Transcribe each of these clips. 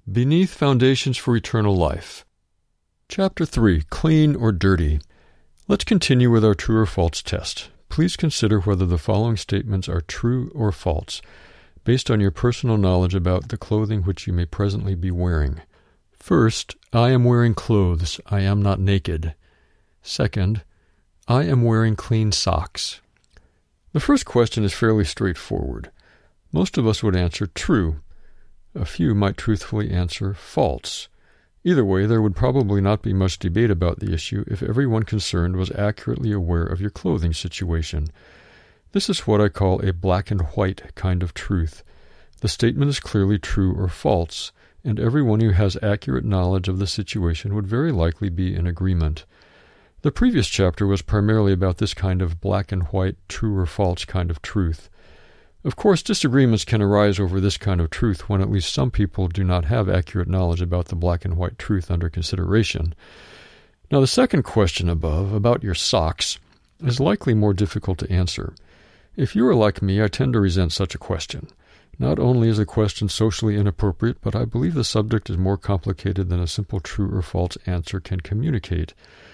Beneath Foundations for Eternal Life. Chapter 3, Clean or Dirty. Let's continue with our true or false test. Please consider whether the following statements are true or false, based on your personal knowledge about the clothing which you may presently be wearing. First, I am wearing clothes. I am not naked. Second, I am wearing clean socks. The first question is fairly straightforward. Most of us would answer true. A few might truthfully answer false. Either way, there would probably not be much debate about the issue if everyone concerned was accurately aware of your clothing situation. This is what I call a black and white kind of truth. The statement is clearly true or false, and everyone who has accurate knowledge of the situation would very likely be in agreement. The previous chapter was primarily about this kind of black and white, true or false kind of truth. Of course, disagreements can arise over this kind of truth when at least some people do not have accurate knowledge about the black and white truth under consideration. Now, the second question above, about your socks, is likely more difficult to answer. If you are like me, I tend to resent such a question. Not only is the question socially inappropriate, but I believe the subject is more complicated than a simple true or false answer can communicate.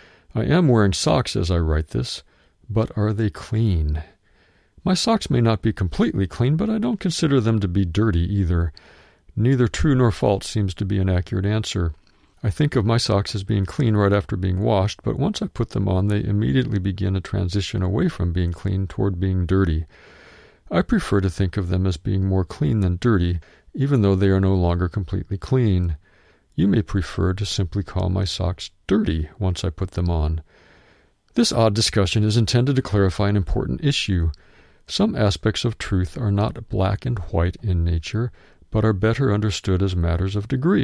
I am wearing socks as I write this, but are they clean? My socks may not be completely clean, but I don't consider them to be dirty either. Neither true nor false seems to be an accurate answer. I think of my socks as being clean right after being washed, but once I put them on, they immediately begin a transition away from being clean toward being dirty. I prefer to think of them as being more clean than dirty, even though they are no longer completely clean. You may prefer to simply call my socks dirty once I put them on. This odd discussion is intended to clarify an important issue. Some aspects of truth are not black and white in nature, but are better understood as matters of degree.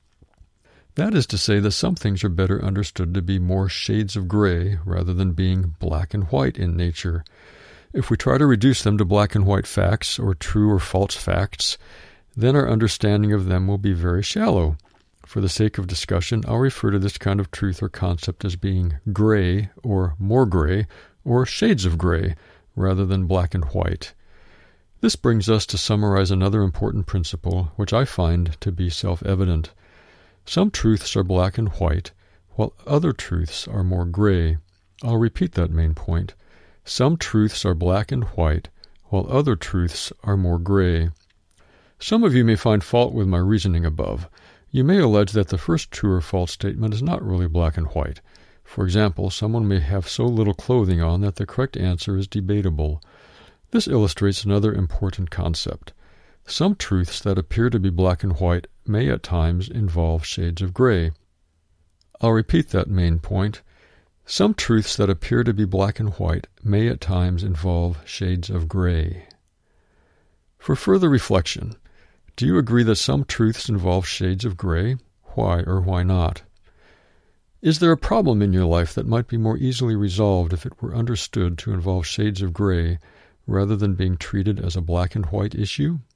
That is to say that some things are better understood to be more shades of gray rather than being black and white in nature. If we try to reduce them to black and white facts or true or false facts, then our understanding of them will be very shallow. For the sake of discussion, I'll refer to this kind of truth or concept as being gray or more gray or shades of gray, rather than black and white. This brings us to summarize another important principle, which I find to be self-evident. Some truths are black and white, while other truths are more gray. I'll repeat that main point. Some truths are black and white, while other truths are more gray. Some of you may find fault with my reasoning above. You may allege that the first true or false statement is not really black and white. For example, someone may have so little clothing on that the correct answer is debatable. This illustrates another important concept. Some truths that appear to be black and white may at times involve shades of gray. I'll repeat that main point. Some truths that appear to be black and white may at times involve shades of gray. For further reflection, do you agree that some truths involve shades of gray? Why or why not? Is there a problem in your life that might be more easily resolved if it were understood to involve shades of gray rather than being treated as a black and white issue?